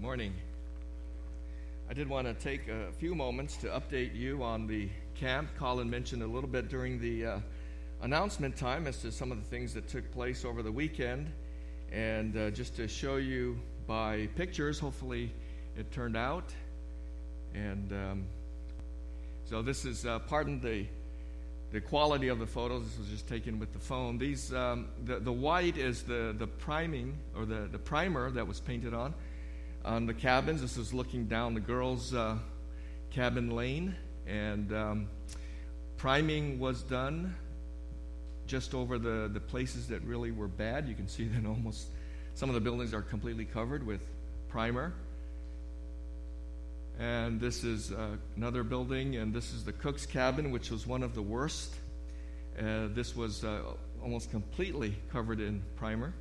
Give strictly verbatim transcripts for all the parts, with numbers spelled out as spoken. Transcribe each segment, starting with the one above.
Morning. I did want to take a few moments to update you on the camp. Colin mentioned a little bit during the uh, announcement time as to some of the things that took place over the weekend. And uh, just to show you by pictures, hopefully it turned out. And um, so this is, uh, pardon the the quality of the photos. This was just taken with the phone. These, um, the, the white is the, the priming, or the, the primer that was painted on. On the cabins, this is looking down the girls' uh, cabin lane, and um, priming was done just over the, the places that really were bad. You can see that almost some of the buildings are completely covered with primer. And this is uh, another building, and this is the cook's cabin, which was one of the worst. Uh, this was uh, almost completely covered in primer.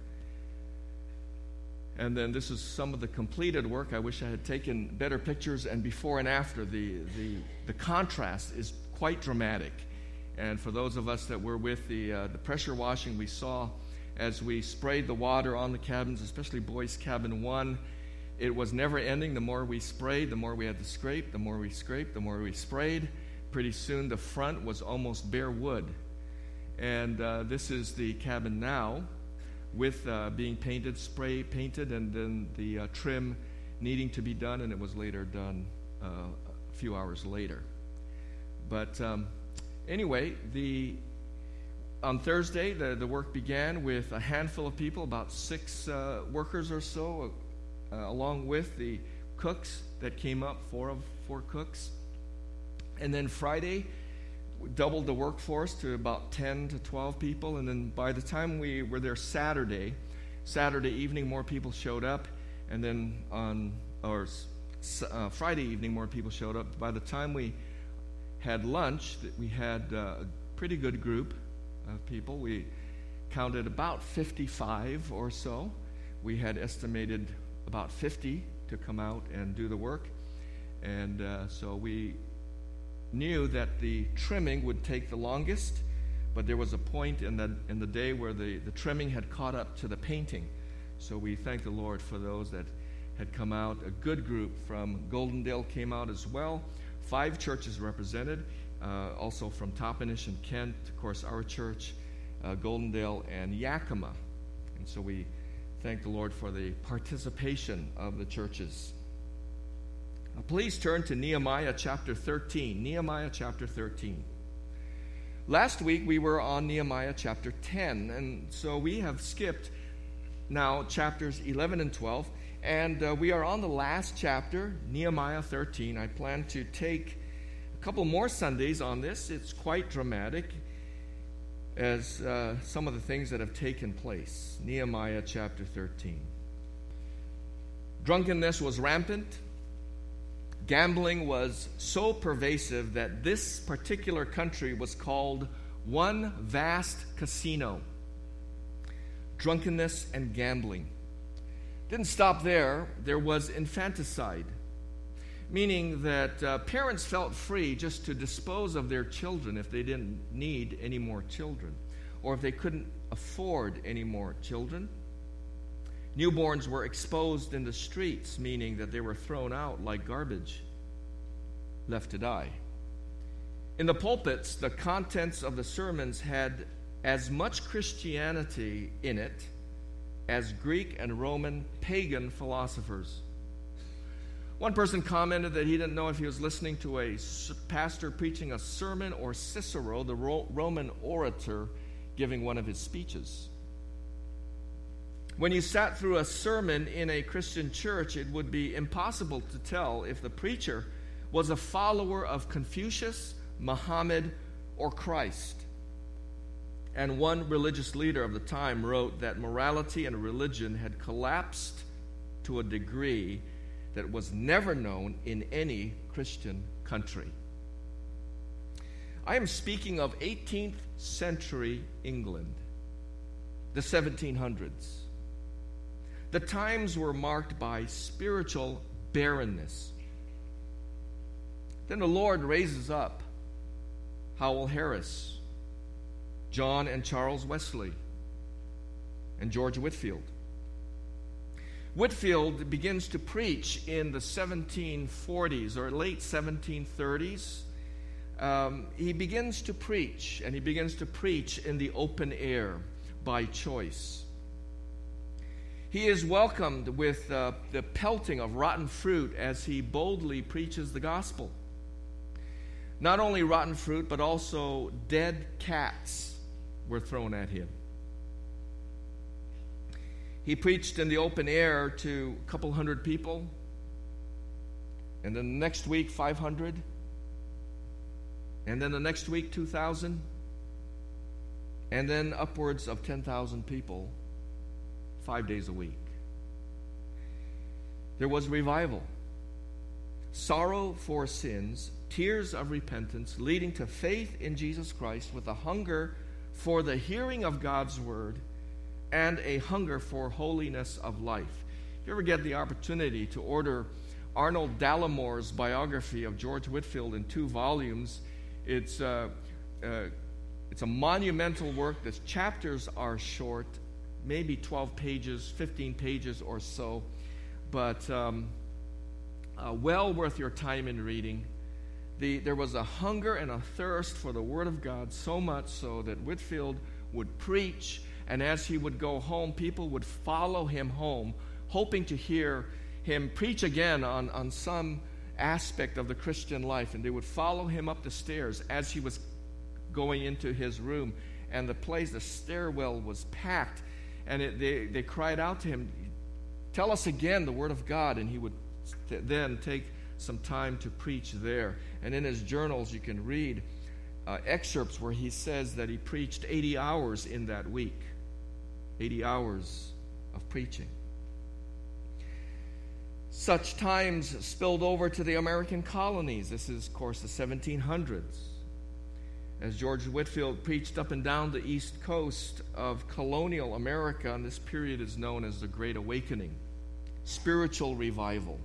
And then this is some of the completed work. I wish I had taken better pictures, and before and after. The, the, the contrast is quite dramatic. And for those of us that were with the, uh, the pressure washing, we saw as we sprayed the water on the cabins, especially boys' cabin one, it was never ending. The more we sprayed, the more we had to scrape. The more we scraped, the more we sprayed. Pretty soon the front was almost bare wood. And uh, this is the cabin now, with uh, being painted, spray painted, and then the uh, trim needing to be done, and it was later done uh, a few hours later. But um, anyway, the on Thursday, the, the work began with a handful of people, about six uh, workers or so, uh, along with the cooks that came up, four of four cooks. And then Friday, doubled the workforce to about ten to twelve people, and then by the time we were there Saturday, Saturday evening more people showed up, and then on or uh, Friday evening more people showed up. By the time we had lunch, we had uh, a pretty good group of people. We counted about fifty-five or so. We had estimated about fifty to come out and do the work, and uh, so we knew that the trimming would take the longest, but there was a point in the in the day where the, the trimming had caught up to the painting. So we thank the Lord for those that had come out. A good group from Goldendale came out as well. Five churches represented, uh, also from Toppenish and Kent, of course, our church, uh, Goldendale, and Yakima. And so we thank the Lord for the participation of the churches. Now, please turn to Nehemiah chapter thirteen. Nehemiah chapter thirteen. Last week we were on Nehemiah chapter ten, and so we have skipped now chapters eleven and twelve, and uh, we are on the last chapter, Nehemiah thirteen. I plan to take a couple more Sundays on this. It's quite dramatic as uh, some of the things that have taken place. Nehemiah chapter thirteen. Drunkenness was rampant. Gambling was so pervasive that this particular country was called one vast casino. Drunkenness and gambling. Didn't stop there. There was infanticide, meaning that uh, parents felt free just to dispose of their children if they didn't need any more children, or if they couldn't afford any more children. Newborns were exposed in the streets, meaning that they were thrown out like garbage, left to die. In the pulpits, the contents of the sermons had as much Christianity in it as Greek and Roman pagan philosophers. One person commented that he didn't know if he was listening to a pastor preaching a sermon or Cicero, the Roman orator, giving one of his speeches. When you sat through a sermon in a Christian church, it would be impossible to tell if the preacher was a follower of Confucius, Muhammad, or Christ. And one religious leader of the time wrote that morality and religion had collapsed to a degree that was never known in any Christian country. I am speaking of eighteenth century England, the seventeen hundreds. The times were marked by spiritual barrenness. Then the Lord raises up Howell Harris, John and Charles Wesley, and George Whitefield. Whitefield begins to preach in the seventeen forties or late seventeen thirties. Um, he begins to preach, and he begins to preach in the open air by choice. He is welcomed with uh, the pelting of rotten fruit as he boldly preaches the gospel. Not only rotten fruit, but also dead cats were thrown at him. He preached in the open air to a couple hundred people, and then the next week, five hundred, and then the next week, two thousand, and then upwards of ten thousand people, five days a week. There was revival, sorrow for sins, tears of repentance, leading to faith in Jesus Christ with a hunger for the hearing of God's word and a hunger for holiness of life. If you ever get the opportunity to order Arnold Dallamore's biography of George Whitefield in two volumes, it's, uh, uh, it's a monumental work. The chapters are short, maybe twelve pages, fifteen pages or so, but um, uh, well worth your time in reading. The, there was a hunger and a thirst for the Word of God, so much so that Whitefield would preach, and as he would go home, people would follow him home, hoping to hear him preach again on, on some aspect of the Christian life. And they would follow him up the stairs as he was going into his room. And the place, the stairwell was packed. And it, they, they cried out to him, "Tell us again the Word of God." And he would t- then take some time to preach there. And in his journals, you can read uh, excerpts where he says that he preached eighty hours in that week. eighty hours of preaching. Such times spilled over to the American colonies. This is, of course, the seventeen hundreds. As George Whitefield preached up and down the east coast of colonial America, and this period is known as the Great Awakening, spiritual revival.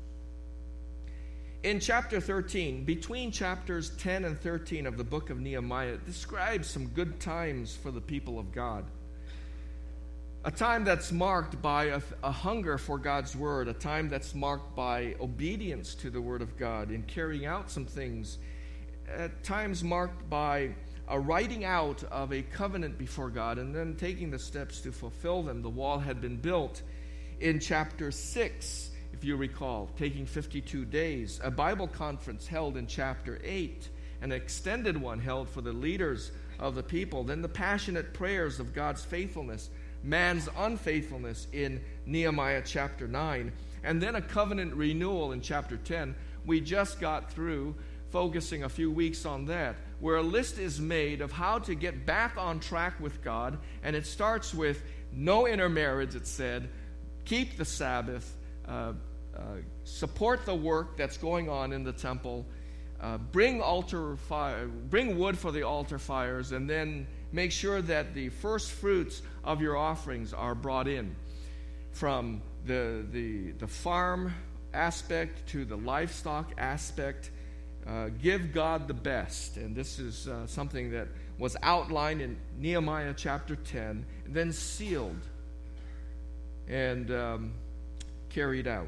In chapter thirteen, between chapters ten and thirteen of the book of Nehemiah, it describes some good times for the people of God. A time that's marked by a, a hunger for God's word, a time that's marked by obedience to the word of God in carrying out some things, at times marked by a writing out of a covenant before God and then taking the steps to fulfill them. The wall had been built in chapter six, if you recall, taking fifty-two days. A Bible conference held in chapter eight, an extended one held for the leaders of the people. Then the passionate prayers of God's faithfulness, man's unfaithfulness in Nehemiah chapter nine, and then a covenant renewal in chapter ten. We just got through focusing a few weeks on that, where a list is made of how to get back on track with God, and it starts with no intermarriage, it said, keep the Sabbath, uh, uh, support the work that's going on in the temple, uh, bring altar fire, bring wood for the altar fires, and then make sure that the first fruits of your offerings are brought in, from the the, the farm aspect to the livestock aspect. Uh, give God the best. And this is uh, something that was outlined in Nehemiah chapter ten, and then sealed and um, carried out.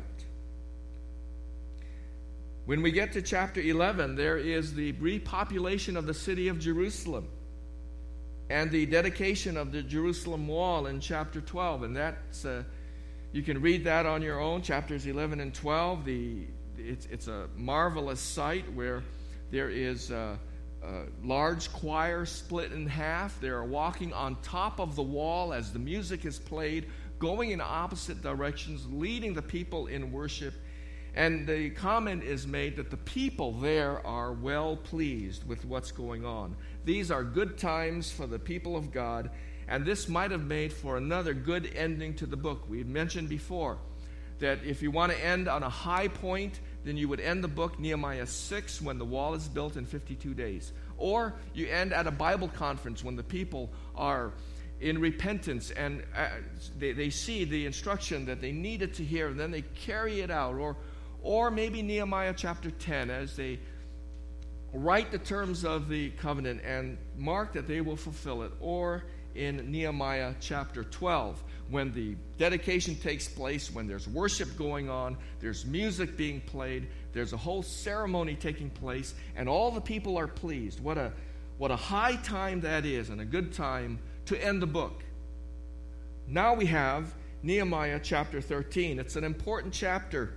When we get to chapter eleven, there is the repopulation of the city of Jerusalem and the dedication of the Jerusalem wall in chapter twelve. And that's uh, you can read that on your own, chapters eleven and twelve. The it's, it's a marvelous sight where there is a, a large choir split in half. They are walking on top of the wall as the music is played, going in opposite directions, leading the people in worship. And the comment is made that the people there are well pleased with what's going on. These are good times for the people of God, and this might have made for another good ending to the book. We mentioned before that if you want to end on a high point, then you would end the book Nehemiah six when the wall is built in fifty-two days. Or you end at a Bible conference when the people are in repentance and uh, they, they see the instruction that they needed to hear, and then they carry it out. Or Or maybe Nehemiah chapter ten, as they write the terms of the covenant and mark that they will fulfill it. Or in Nehemiah chapter twelve. When the dedication takes place, when there's worship going on, there's music being played, there's a whole ceremony taking place, and all the people are pleased. What a, what a high time that is, and a good time to end the book. Now we have Nehemiah chapter thirteen. It's an important chapter.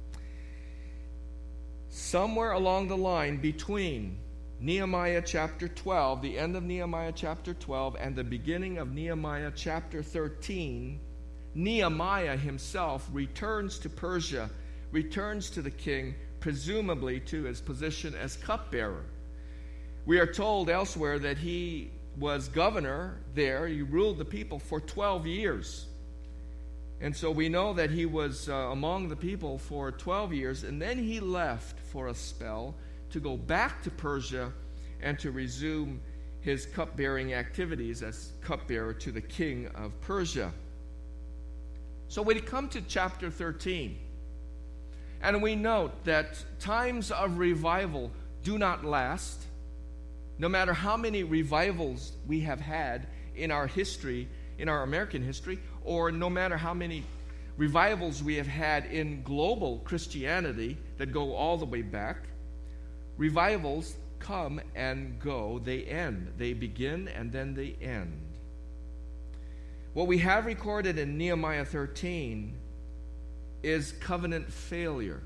Somewhere along the line between Nehemiah chapter twelve, the end of Nehemiah chapter twelve, and the beginning of Nehemiah chapter thirteen, Nehemiah himself returns to Persia, returns to the king, presumably to his position as cupbearer. We are told elsewhere that he was governor there. He ruled the people for twelve years. And so we know that he was uh, among the people for twelve years, and then he left for a spell to go back to Persia and to resume his cupbearing activities as cupbearer to the king of Persia. So we come to chapter thirteen, and we note that times of revival do not last. No matter how many revivals we have had in our history, in our American history, or no matter how many revivals we have had in global Christianity that go all the way back, revivals come and go. They end. They begin and then they end. What we have recorded in Nehemiah thirteen is covenant failure.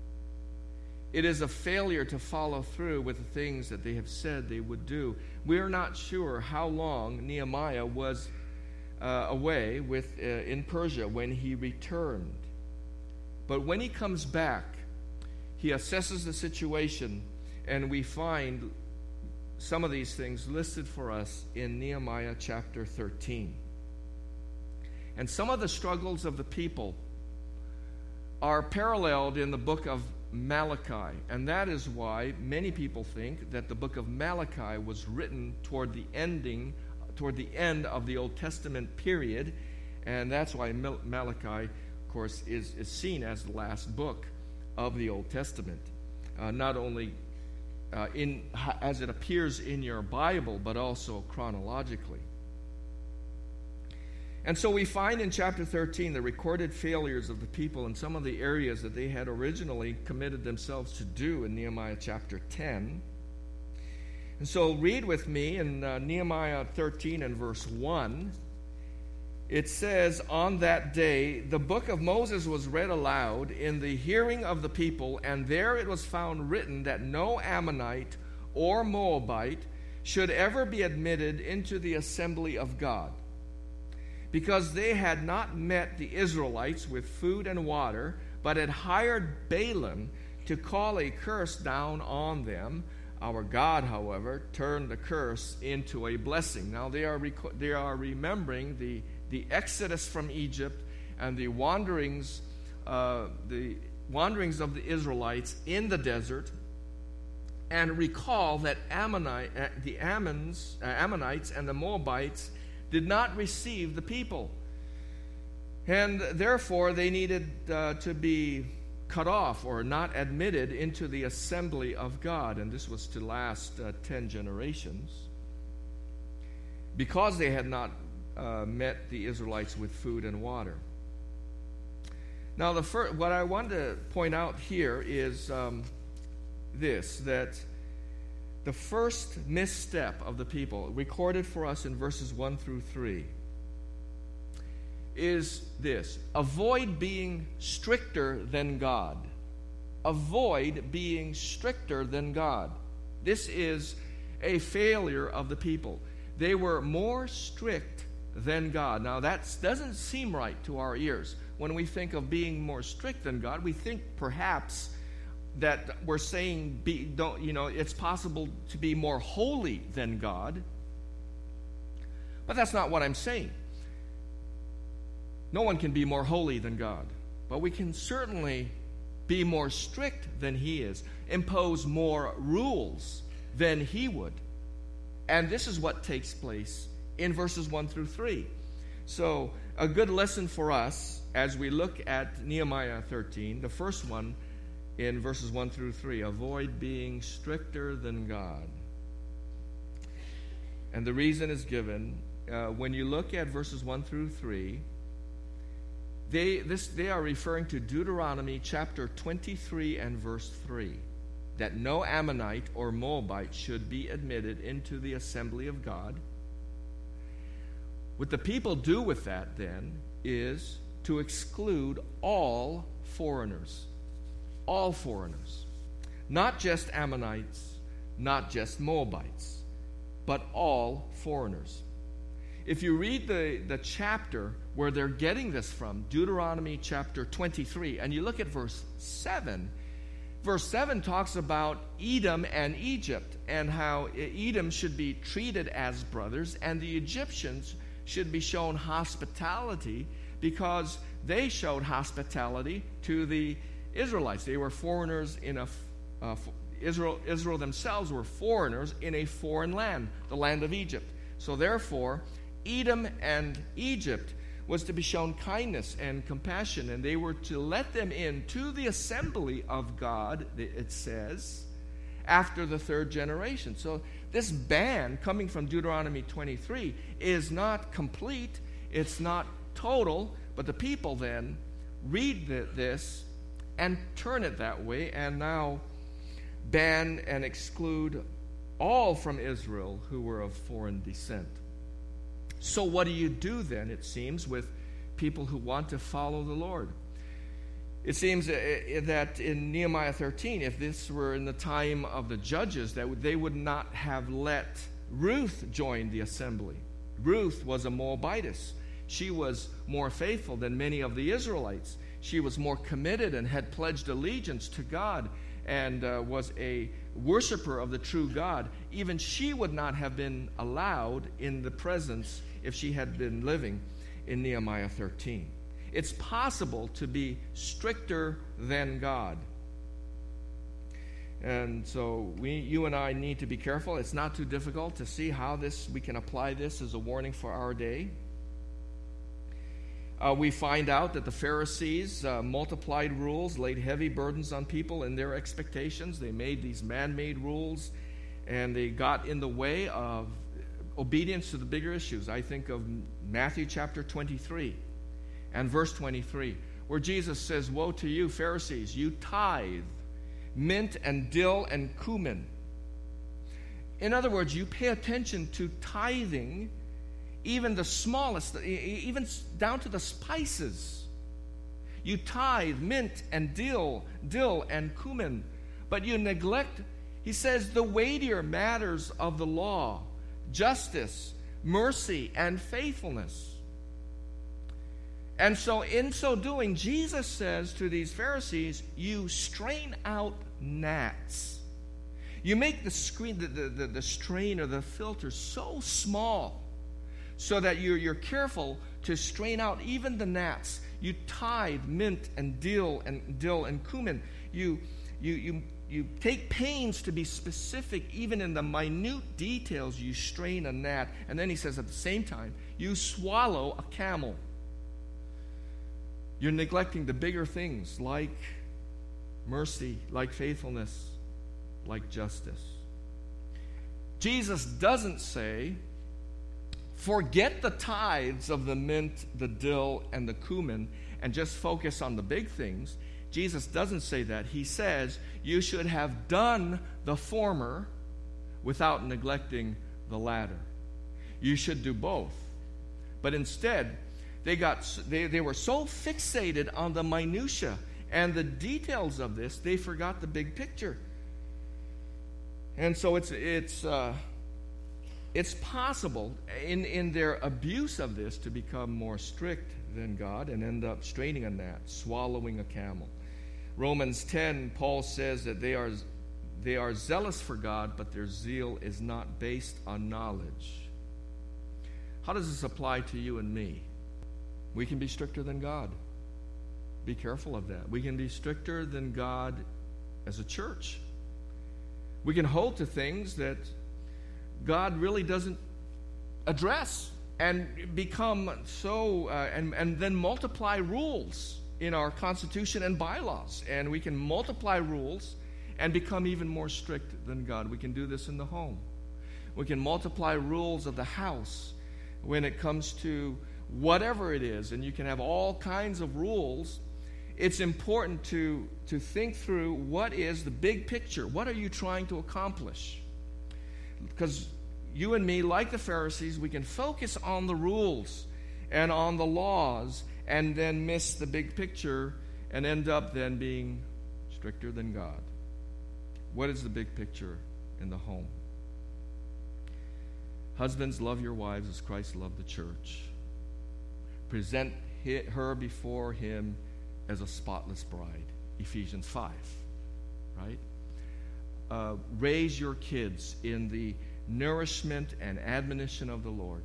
It is a failure to follow through with the things that they have said they would do. We are not sure how long Nehemiah was uh, away with uh, in Persia when he returned. But when he comes back, he assesses the situation, and we find some of these things listed for us in Nehemiah chapter thirteen. And some of the struggles of the people are paralleled in the book of Malachi, and that is why many people think that the book of Malachi was written toward the ending, toward the end of the Old Testament period, and that's why Malachi, of course, is, is seen as the last book of the Old Testament, uh, not only uh, in as it appears in your Bible, but also chronologically. And so we find in chapter thirteen the recorded failures of the people in some of the areas that they had originally committed themselves to do in Nehemiah chapter ten. And so read with me in uh, Nehemiah thirteen and verse one. It says, "On that day the book of Moses was read aloud in the hearing of the people, and there it was found written that no Ammonite or Moabite should ever be admitted into the assembly of God, because they had not met the Israelites with food and water, but had hired Balaam to call a curse down on them. Our God, however, turned the curse into a blessing." Now they are rec- they are remembering the, the exodus from Egypt and the wanderings uh, the wanderings of the Israelites in the desert, and recall that Ammonite, uh, the Ammons, uh, Ammonites and the Moabites did not receive the people, and therefore they needed uh, to be cut off or not admitted into the assembly of God, and this was to last uh, ten generations, because they had not uh, met the Israelites with food and water. Now, the fir- what I want to point out here is um, this, that the first misstep of the people, recorded for us in verses one through three, is this: avoid being stricter than God. Avoid being stricter than God. This is a failure of the people. They were more strict than God. Now, that doesn't seem right to our ears. When we think of being more strict than God, we think perhaps that we're saying, be, don't, you know, it's possible to be more holy than God. But that's not what I'm saying. No one can be more holy than God. But we can certainly be more strict than He is, impose more rules than He would. And this is what takes place in verses one through three. So, a good lesson for us as we look at Nehemiah thirteen, the first one, in verses one through three, avoid being stricter than God. And the reason is given uh, when you look at verses one through three, they, this, they are referring to Deuteronomy chapter twenty-three and verse three, that no Ammonite or Moabite should be admitted into the assembly of God. What the people do with that, then, is to exclude all foreigners. All foreigners. Not just Ammonites, not just Moabites, but all foreigners. If you read the, the chapter where they're getting this from, Deuteronomy chapter twenty-three, and you look at verse seven, verse seven talks about Edom and Egypt, and how Edom should be treated as brothers, and the Egyptians should be shown hospitality because they showed hospitality to the Israelites. They were foreigners in a uh, Israel. Israel themselves were foreigners in a foreign land, the land of Egypt. So therefore, Edom and Egypt was to be shown kindness and compassion, and they were to let them in to the assembly of God, it says, after the third generation. So this ban coming from Deuteronomy twenty-three is not complete, it's not total, but the people then read this and turn it that way, and now ban and exclude all from Israel who were of foreign descent. So what do you do then, it seems, with people who want to follow the Lord? It seems that in Nehemiah thirteen, if this were in the time of the judges, that they would not have let Ruth join the assembly. Ruth was a Moabitess. She was more faithful than many of the Israelites. She was more committed and had pledged allegiance to God and uh, was a worshiper of the true God. Even she would not have been allowed in the presence if she had been living in Nehemiah thirteen. It's possible to be stricter than God. And so we, you and I need to be careful. It's not too difficult to see how this we can apply this as a warning for our day. Uh, we find out that the Pharisees uh, multiplied rules, laid heavy burdens on people in their expectations. They made these man-made rules, and they got in the way of obedience to the bigger issues. I think of Matthew chapter twenty-three and verse twenty-three, where Jesus says, "Woe to you, Pharisees, you tithe mint and dill and cumin." In other words, you pay attention to tithing, even the smallest, even down to the spices. You tithe mint and dill, dill and cumin, but you neglect, he says, the weightier matters of the law, justice, mercy, and faithfulness. And so in so doing, Jesus says to these Pharisees, you strain out gnats. You make the screen, the, the, the, the strain or the filter so small so that you're, you're careful to strain out even the gnats. You tithe mint and dill and dill and cumin. You, you, you, you take pains to be specific, even in the minute details. You strain a gnat, and then he says at the same time, you swallow a camel. You're neglecting the bigger things like mercy, like faithfulness, like justice. Jesus doesn't say, forget the tithes of the mint, the dill, and the cumin, and just focus on the big things. Jesus doesn't say that. He says you should have done the former without neglecting the latter. You should do both. But instead, they got they, they were so fixated on the minutia and the details of this, they forgot the big picture. And so it's it's uh, it's possible in, in their abuse of this to become more strict than God and end up straining a gnat, swallowing a camel. Romans ten, Paul says that they are they are zealous for God, but their zeal is not based on knowledge. How does this apply to you and me? We can be stricter than God. Be careful of that. We can be stricter than God as a church. We can hold to things that God really doesn't address and become so, uh, and, and then multiply rules in our Constitution and bylaws. And we can multiply rules and become even more strict than God. We can do this in the home. We can multiply rules of the house. when it comes to whatever it is, and you can have all kinds of rules, it's important to, to think through what is the big picture. What are you trying to accomplish? Because you and me, like the Pharisees, we can focus on the rules and on the laws and then miss the big picture and end up then being stricter than God. What is the big picture in the home? Husbands, love your wives as Christ loved the church. Present her before him as a spotless bride. Ephesians five, right? Uh, raise your kids in the nourishment and admonition of the Lord.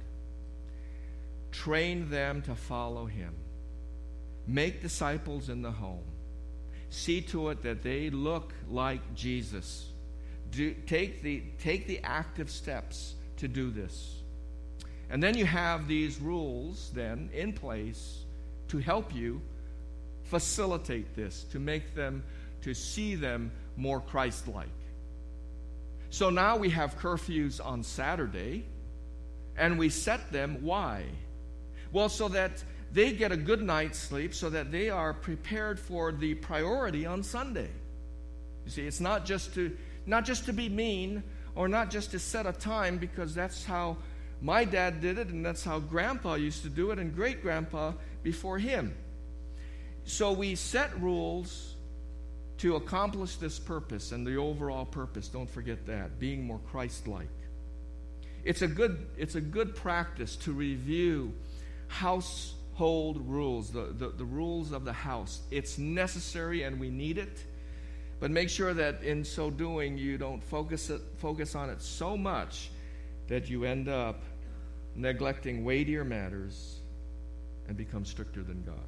Train them to follow him. Make disciples in the home. See to it that they look like Jesus. Do, take the, take the active steps to do this. And then you have these rules then in place to help you facilitate this, to make them, to see them more Christ-like. So now we have curfews on Saturday, and we set them. Why? Well, so that they get a good night's sleep, so that they are prepared for the priority on Sunday. You see, it's not just to not just to be mean, or not just to set a time, because that's how my dad did it, and that's how Grandpa used to do it, and great-grandpa before him. So we set rules to accomplish this purpose, and the overall purpose, don't forget that, being more Christ-like. It's a good, it's a good practice to review household rules, the, the, the rules of the house. It's necessary and we need it, but make sure that in so doing you don't focus it, focus on it so much that you end up neglecting weightier matters and become stricter than God.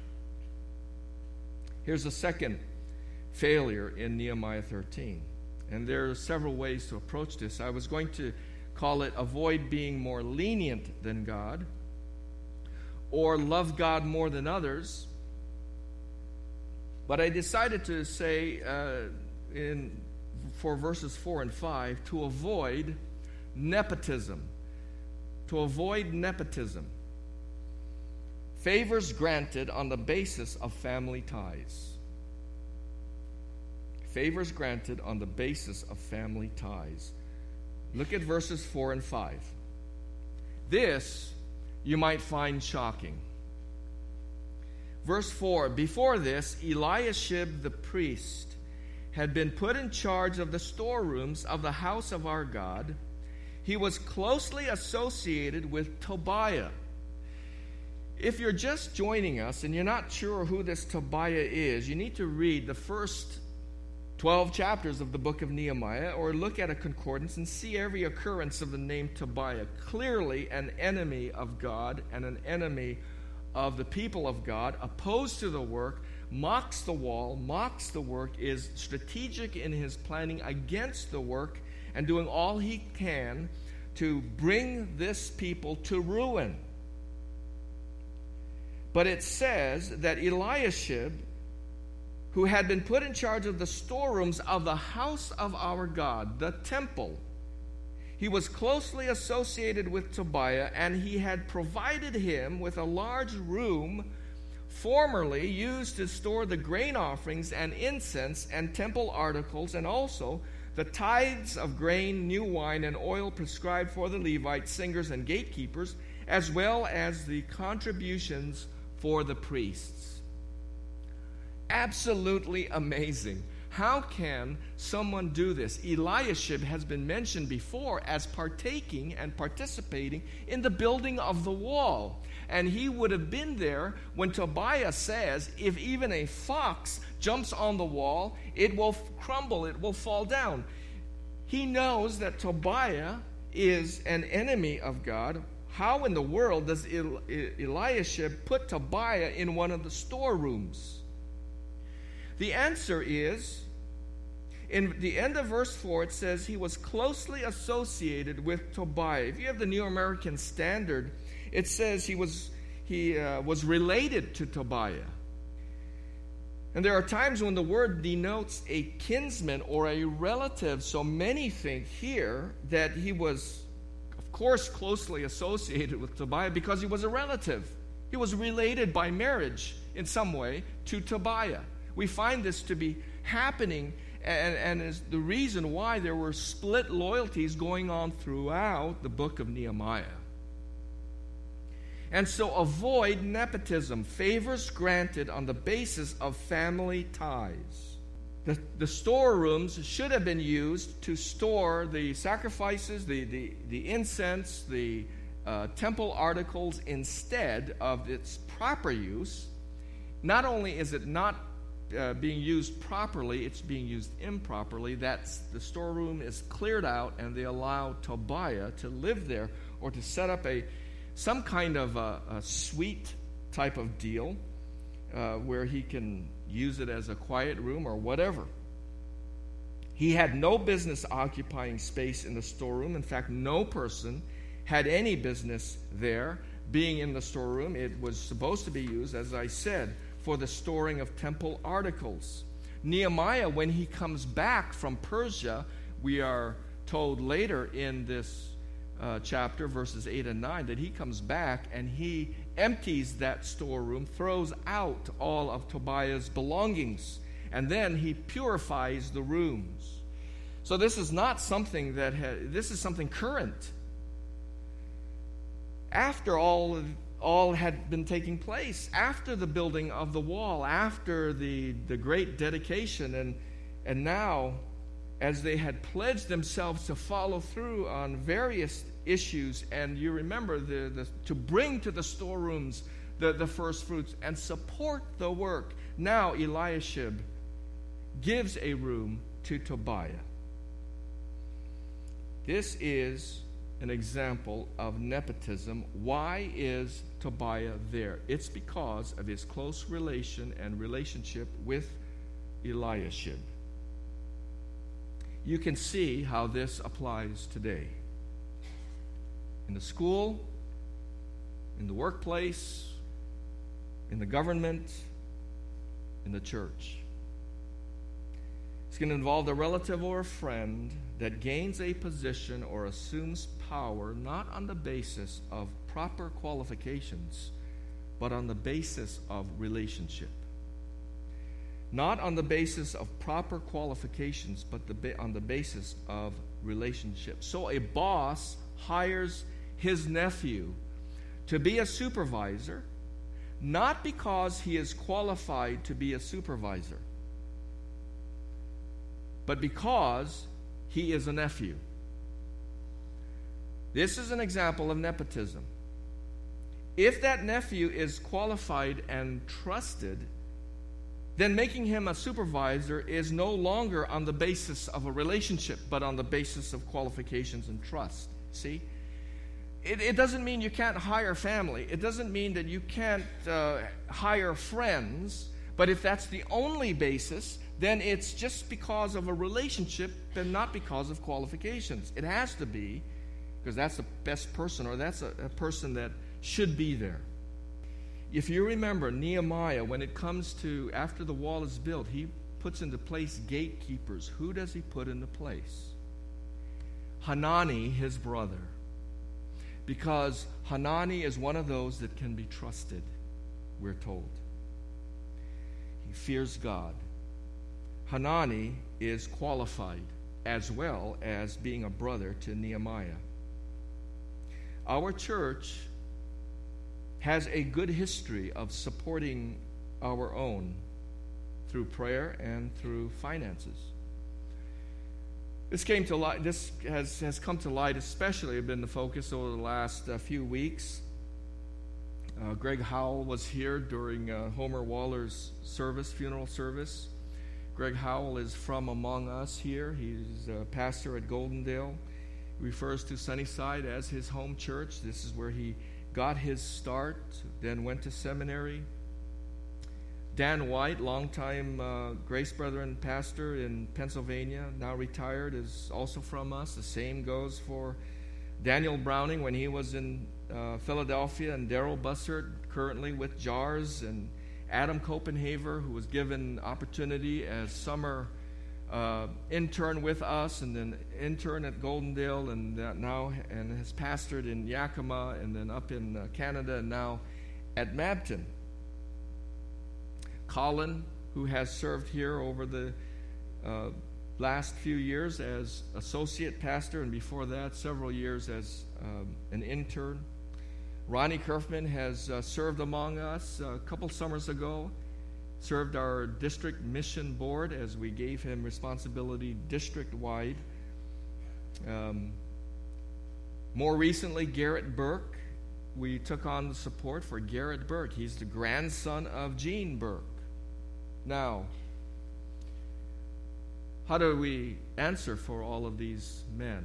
Here's a second failure in Nehemiah thirteen. And there are several ways to approach this. I was going to call it avoid being more lenient than God, or love God more than others. But I decided to say uh, in for verses four and five, to avoid nepotism. To avoid nepotism. Favors granted on the basis of family ties. Favors granted on the basis of family ties. Look at verses four and five. This you might find shocking. Verse four, before this, Eliashib the priest had been put in charge of the storerooms of the house of our God. He was closely associated with Tobiah. If you're just joining us and you're not sure who this Tobiah is, you need to read the first twelve chapters of the book of Nehemiah, or look at a concordance and see every occurrence of the name Tobiah. Clearly an enemy of God and an enemy of the people of God, opposed to the work, mocks the wall, mocks the work, is strategic in his planning against the work, and doing all he can to bring this people to ruin. But it says that Eliashib, who had been put in charge of the storerooms of the house of our God, the temple, he was closely associated with Tobiah, and he had provided him with a large room formerly used to store the grain offerings and incense and temple articles, and also the tithes of grain, new wine, and oil prescribed for the Levites, singers, and gatekeepers, as well as the contributions for the priests. Absolutely amazing. How can someone do this? Eliashib has been mentioned before as partaking and participating in the building of the wall. And he would have been there when Tobiah says, if even a fox jumps on the wall, it will crumble, it will fall down. He knows that Tobiah is an enemy of God. How in the world does El- Eliashib put Tobiah in one of the storerooms? The answer is, in the end of verse four, it says he was closely associated with Tobiah. If you have the New American Standard, it says he was he uh, was related to Tobiah. And there are times when the word denotes a kinsman or a relative, so many think here that he was, of course, closely associated with Tobiah because he was a relative. He was related by marriage in some way to Tobiah. We find this to be happening, and, and is the reason why there were split loyalties going on throughout the book of Nehemiah. And so avoid nepotism, favors granted on the basis of family ties. The, the storerooms should have been used to store the sacrifices, the, the, the incense, the uh, temple articles instead of its proper use. Not only is it not uh, being used properly, it's being used improperly. That's the storeroom is cleared out, and they allow Tobiah to live there or to set up a some kind of a, a suite type of deal uh, where he can use it as a quiet room or whatever. He had no business occupying space in the storeroom. In fact, no person had any business there being in the storeroom. It was supposed to be used, as I said, for the storing of temple articles. Nehemiah, when he comes back from Persia, we are told later in this Uh, chapter, verses eight and nine, that he comes back and he empties that storeroom, throws out all of Tobiah's belongings, and then he purifies the rooms. So this is not something that ha- this is something current. After all, all had been taking place, after the building of the wall, after the the great dedication, and and now, as they had pledged themselves to follow through on various issues, and you remember the, the to bring to the storerooms the, the first fruits and support the work. Now Eliashib gives a room to Tobiah. This is an example of nepotism. Why is Tobiah there? It's because of his close relation and relationship with Eliashib. You can see how this applies today. In the school, in the workplace, in the government, in the church. It's going to involve a relative or a friend that gains a position or assumes power not on the basis of proper qualifications, but on the basis of relationship. Not on the basis of proper qualifications, but the ba- on the basis of relationship. So a boss hires his nephew to be a supervisor, not because he is qualified to be a supervisor, but because he is a nephew. This is an example of nepotism. If that nephew is qualified and trusted, then making him a supervisor is no longer on the basis of a relationship, but on the basis of qualifications and trust. See? It, it doesn't mean you can't hire family. It doesn't mean that you can't uh, hire friends. But if that's the only basis, then it's just because of a relationship and not because of qualifications. It has to be, because that's the best person, or that's a, a person that should be there. If you remember Nehemiah, when it comes to after the wall is built, he puts into place gatekeepers. Who does he put into place? Hanani, his brother. Because Hanani is one of those that can be trusted, we're told. He fears God. Hanani is qualified as well as being a brother to Nehemiah. Our church has a good history of supporting our own through prayer and through finances. This came to light. This has, has come to light, especially been the focus over the last uh, few weeks. Uh, Greg Howell was here during uh, Homer Waller's service, funeral service. Greg Howell is from among us here. He's a pastor at Goldendale. He refers to Sunnyside as his home church. This is where he got his start, then went to seminary. Dan White, longtime uh, Grace Brethren pastor in Pennsylvania, now retired, is also from us. The same goes for Daniel Browning when he was in uh, Philadelphia, and Daryl Bussert, currently with JARS, and Adam Copenhaver, who was given opportunity as summer uh, intern with us, and then intern at Goldendale, and uh, now and has pastored in Yakima, and then up in uh, Canada, and now at Mabton. Colin, who has served here over the uh, last few years as associate pastor, and before that, several years as um, an intern. Ronnie Kerfman has uh, served among us a couple summers ago, served our district mission board as we gave him responsibility district-wide. Um, more recently, Garrett Burke. We took on the support for Garrett Burke. He's the grandson of Gene Burke. Now, how do we answer for all of these men?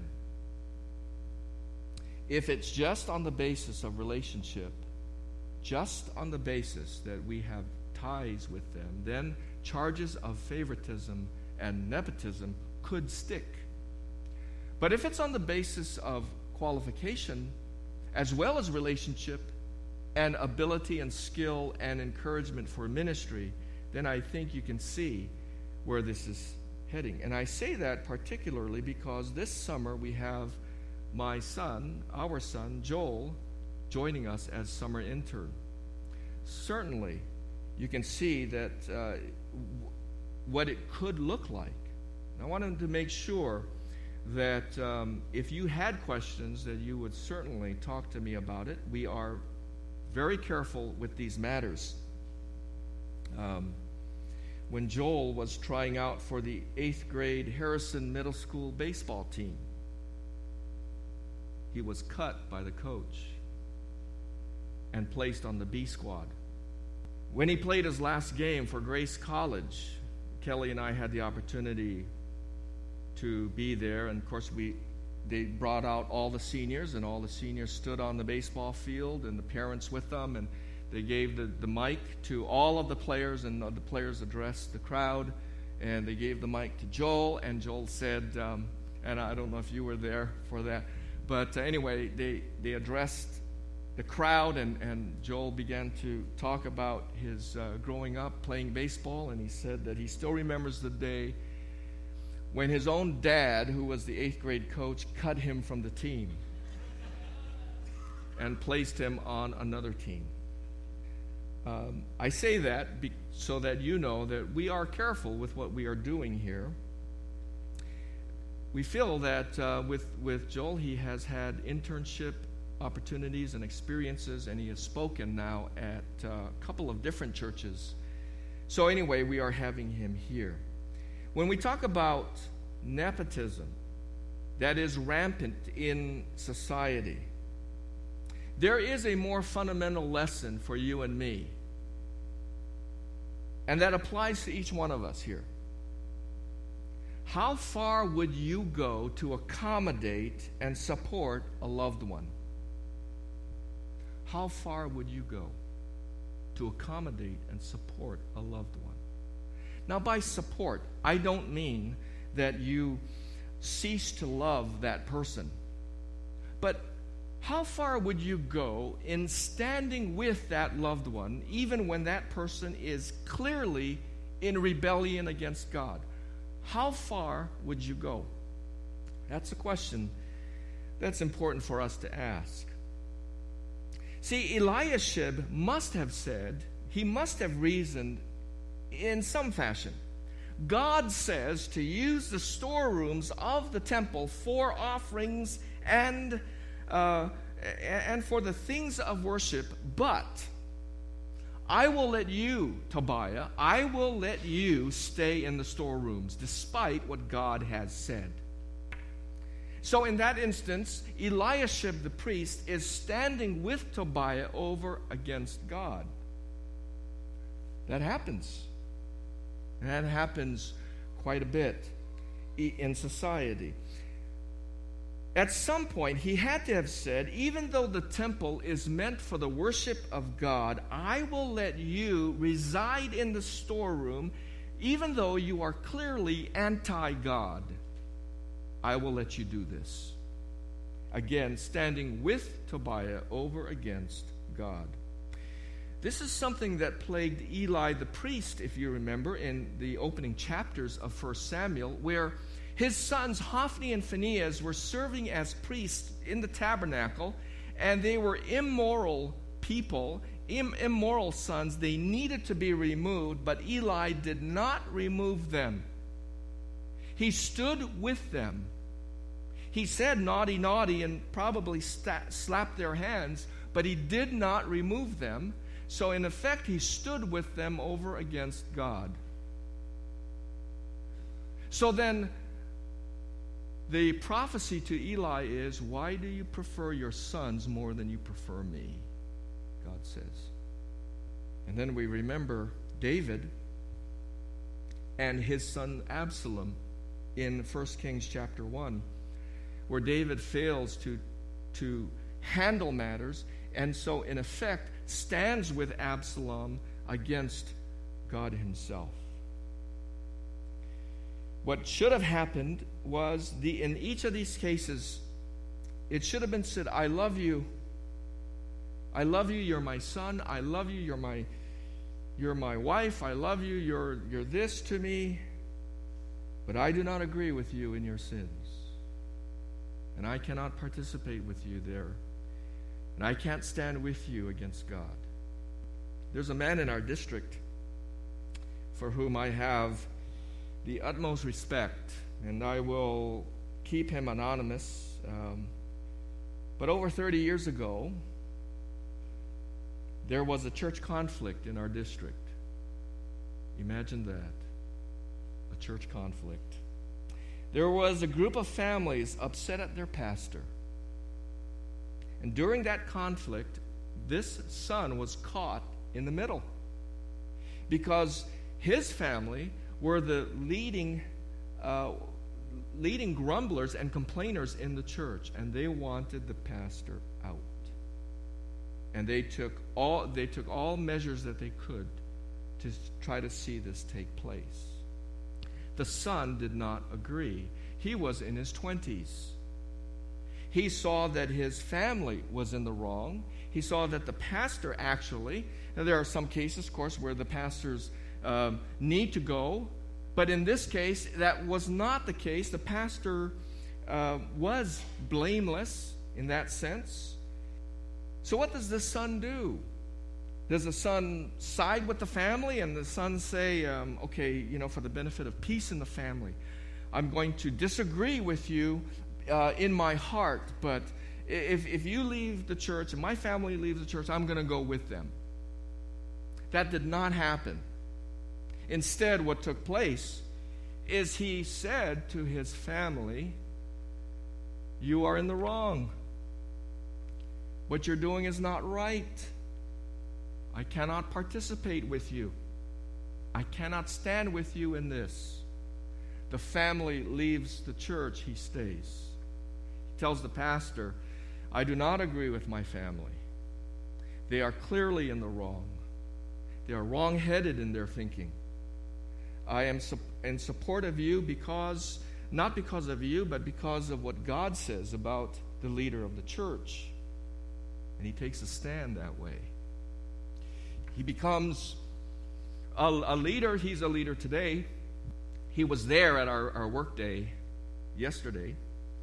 If it's just on the basis of relationship, just on the basis that we have ties with them, then charges of favoritism and nepotism could stick. But if it's on the basis of qualification, as well as relationship and ability and skill and encouragement for ministry, then I think you can see where this is heading. And I say that particularly because this summer we have my son, our son, Joel, joining us as summer intern. Certainly, you can see that uh, w- what it could look like. I wanted to make sure that um, if you had questions, that you would certainly talk to me about it. We are very careful with these matters. Um, when Joel was trying out for the eighth grade Harrison Middle School baseball team, he was cut by the coach and placed on the B squad. When he played his last game for Grace College, Kelly and I had the opportunity to be there, and of course we they brought out all the seniors, and all the seniors stood on the baseball field, and the parents with them, and they gave the, the mic to all of the players, and the players addressed the crowd, and they gave the mic to Joel, and Joel said, um, and I don't know if you were there for that, but uh, anyway, they, they addressed the crowd, and, and Joel began to talk about his uh, growing up playing baseball, and he said that he still remembers the day when his own dad, who was the eighth grade coach, cut him from the team and placed him on another team. Um, I say that be- so that you know that we are careful with what we are doing here. We feel that uh, with, with Joel, he has had internship opportunities and experiences, and he has spoken now at uh, a couple of different churches. So anyway, we are having him here. When we talk about nepotism that is rampant in society, there is a more fundamental lesson for you and me, and that applies to each one of us here. How far would you go to accommodate and support a loved one? How far would you go to accommodate and support a loved one? Now, by support, I don't mean that you cease to love that person. But how far would you go in standing with that loved one, even when that person is clearly in rebellion against God? How far would you go? That's a question that's important for us to ask. See, Eliashib must have said, he must have reasoned in some fashion. God says to use the storerooms of the temple for offerings and uh, and for the things of worship, but I will let you, Tobiah, I will let you stay in the storerooms, despite what God has said. So in that instance, Eliashib the priest is standing with Tobiah over against God. That happens. And that happens quite a bit in society. At some point, he had to have said, even though the temple is meant for the worship of God, I will let you reside in the storeroom, even though you are clearly anti-God. I will let you do this. Again, standing with Tobiah over against God. This is something that plagued Eli the priest, if you remember, in the opening chapters of First Samuel, where his sons Hophni and Phinehas were serving as priests in the tabernacle, and they were immoral people, im- immoral sons. They needed to be removed, but Eli did not remove them. He stood with them. He said naughty, naughty, and probably sta- slapped their hands, but he did not remove them. So in effect, he stood with them over against God. So then, the prophecy to Eli is, why do you prefer your sons more than you prefer me? God says. And then we remember David and his son Absalom in First Kings chapter one, where David fails to, to handle matters, and so in effect stands with Absalom against God himself. What should have happened was, the in each of these cases, it should have been said, I love you. I love you, you're my son. I love you, you're my you're my wife. I love you, you're you're this to me. But I do not agree with you in your sins. And I cannot participate with you there. And I can't stand with you against God. There's a man in our district for whom I have the utmost respect, and I will keep him anonymous. Um, but over thirty years ago, there was a church conflict in our district. Imagine that. A church conflict. There was a group of families upset at their pastor. And during that conflict, this son was caught in the middle, because his family were the leading uh, leading grumblers and complainers in the church, and they wanted the pastor out. And they took all they took all measures that they could to try to see this take place. The son did not agree. He was in his twenties. He saw that his family was in the wrong. He saw that the pastor actually, and there are some cases, of course, where the pastors um, need to go, but in this case, that was not the case. The pastor uh, was blameless in that sense. So what does the son do? Does the son side with the family, and the son say, um, okay, you know, for the benefit of peace in the family, I'm going to disagree with you uh, in my heart, but if, if you leave the church and my family leaves the church, I'm going to go with them. That did not happen. Instead, what took place is he said to his family, you are in the wrong. What you're doing is not right. I cannot participate with you. I cannot stand with you in this. The family leaves the church, he stays. He tells the pastor, I do not agree with my family. They are clearly in the wrong. They are wrong-headed in their thinking. I am su- in support of you because, not because of you, but because of what God says about the leader of the church. And he takes a stand that way. He becomes a, a leader. He's a leader today. He was there at our, our work day yesterday,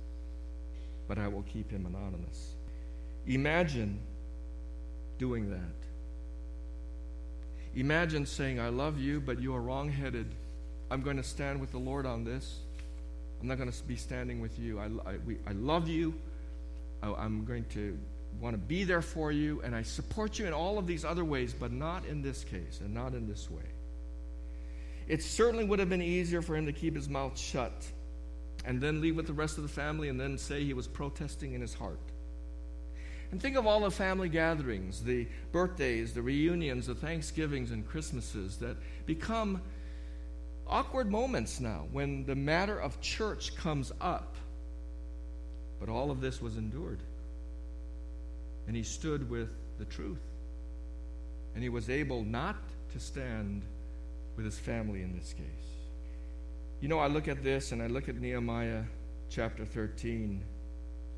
but I will keep him anonymous. Imagine doing that. Imagine saying, I love you, but you are wrong-headed. I'm going to stand with the Lord on this. I'm not going to be standing with you. I, I, we, I love you. I, I'm going to want to be there for you, and I support you in all of these other ways, but not in this case and not in this way. It certainly would have been easier for him to keep his mouth shut and then leave with the rest of the family and then say he was protesting in his heart. And think of all the family gatherings, the birthdays, the reunions, the Thanksgivings and Christmases that become awkward moments now when the matter of church comes up. But all of this was endured. And he stood with the truth. And he was able not to stand with his family in this case. You know, I look at this and I look at Nehemiah chapter thirteen,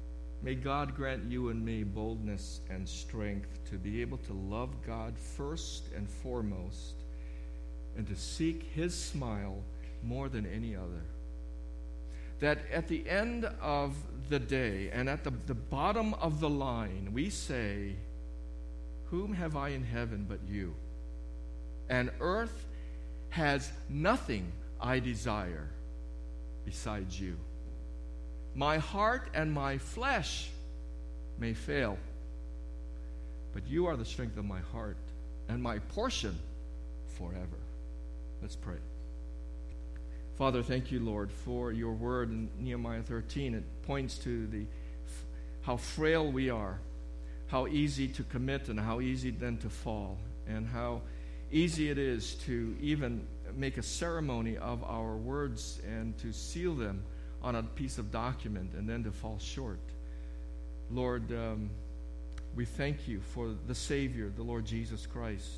May God grant you and me boldness and strength to be able to love God first and foremost and to seek His smile more than any other. That at the end of the day and at the, the bottom of the line, we say, whom have I in heaven but you? And earth has nothing I desire besides you. My heart and my flesh may fail, but you are the strength of my heart and my portion forever. Let's pray. Father, thank you, Lord, for your word in Nehemiah thirteen. It points to the how frail we are, how easy to commit and how easy then to fall, and how easy it is to even make a ceremony of our words and to seal them on a piece of document and then to fall short. Lord, um, we thank you for the Savior, the Lord Jesus Christ,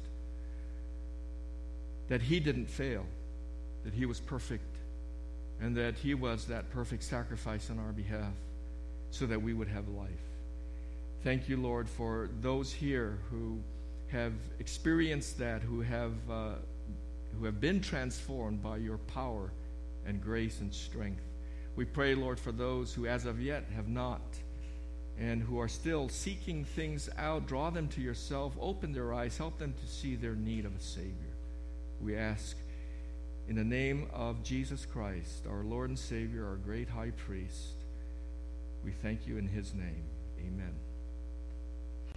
that He didn't fail, that He was perfect, and that He was that perfect sacrifice on our behalf so that we would have life. Thank you, Lord, for those here who have experienced that, who have uh, who have been transformed by your power and grace and strength. We pray, Lord, for those who as of yet have not and who are still seeking things out. Draw them to yourself. Open their eyes. Help them to see their need of a Savior. We ask in the name of Jesus Christ, our Lord and Savior, our great high priest. We thank you in His name. Amen.